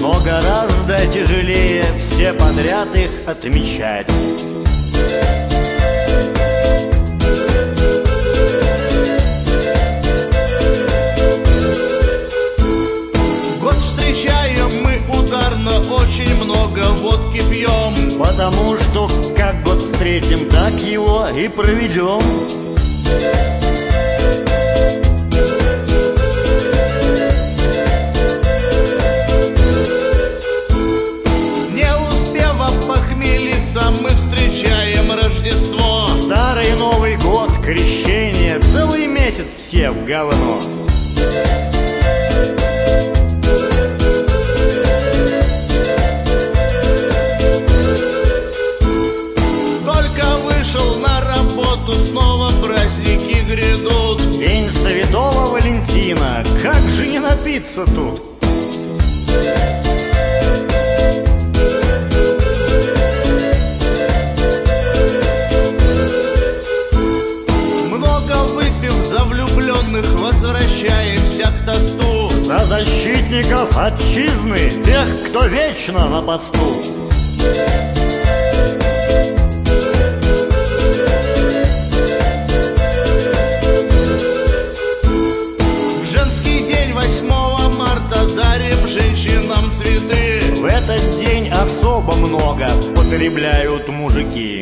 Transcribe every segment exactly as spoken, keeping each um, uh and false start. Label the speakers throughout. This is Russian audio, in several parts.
Speaker 1: но гораздо тяжелее все подряд их отмечать.
Speaker 2: Год встречаем мы ударно, очень много водки пьем,
Speaker 1: потому что как год встретим, так его и проведем.
Speaker 2: Мы встречаем Рождество,
Speaker 1: Старый Новый год, крещение, целый месяц все в говно.
Speaker 2: Только вышел на работу, снова праздники грядут.
Speaker 1: День Святого Валентина, как же не напиться тут?
Speaker 2: Возвращаемся к тосту
Speaker 1: за защитников отчизны, тех, кто вечно на посту.
Speaker 2: В женский день восьмого марта дарим женщинам цветы.
Speaker 1: В этот день особо много потребляют мужики.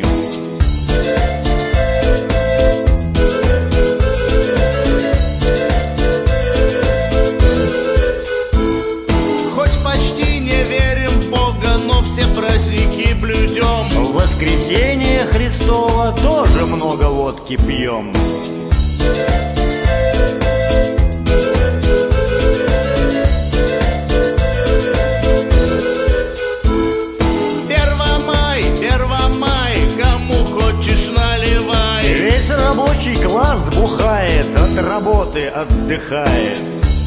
Speaker 2: Праздники блюдем.
Speaker 1: В воскресенье Христово тоже много водки пьем.
Speaker 2: Первомай, Первомай, кому хочешь наливай.
Speaker 1: Весь рабочий класс бухает, от работы отдыхает.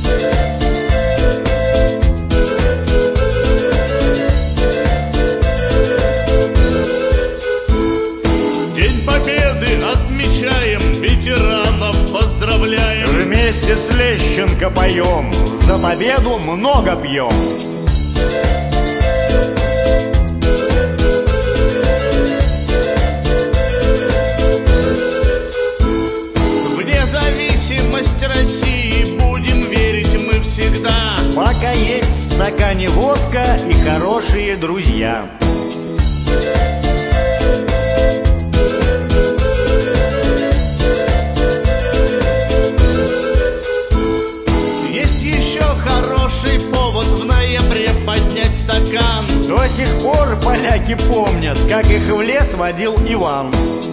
Speaker 2: Отмечаем, ветеранов поздравляем.
Speaker 1: Вместе с Лещенко поем, за победу много пьем.
Speaker 2: Вне зависимости России будем верить мы всегда,
Speaker 1: пока есть в стакане водка и хорошие друзья.
Speaker 2: Повод в ноябре поднять стакан.
Speaker 1: До сих пор поляки помнят, как их в лес водил Иван.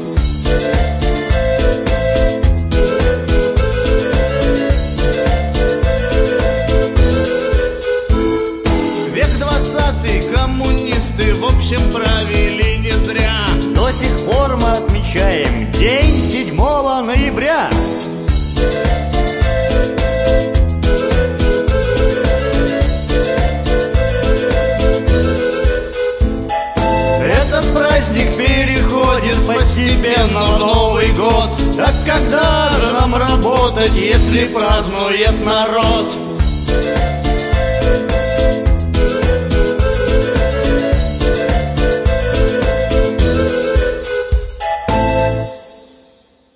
Speaker 2: Век двадцатый, коммунисты в общем правили не зря.
Speaker 1: До сих пор мы отмечаем день седьмого ноября.
Speaker 2: Праздник переходит постепенно в Новый год. Так когда же нам работать, если празднует народ?